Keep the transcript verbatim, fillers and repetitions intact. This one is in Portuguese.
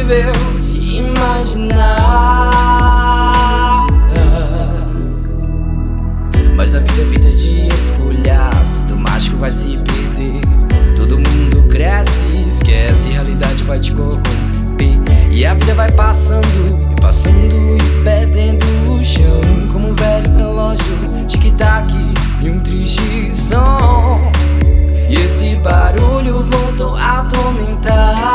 impossível se imaginar. Mas a vida é feita de escolhas, do mágico vai se perder. Todo mundo cresce, esquece, realidade vai te corromper. E a vida vai passando, e passando, e perdendo o chão, como um velho relógio, tic-tac e um triste som. E esse barulho voltou a atormentar.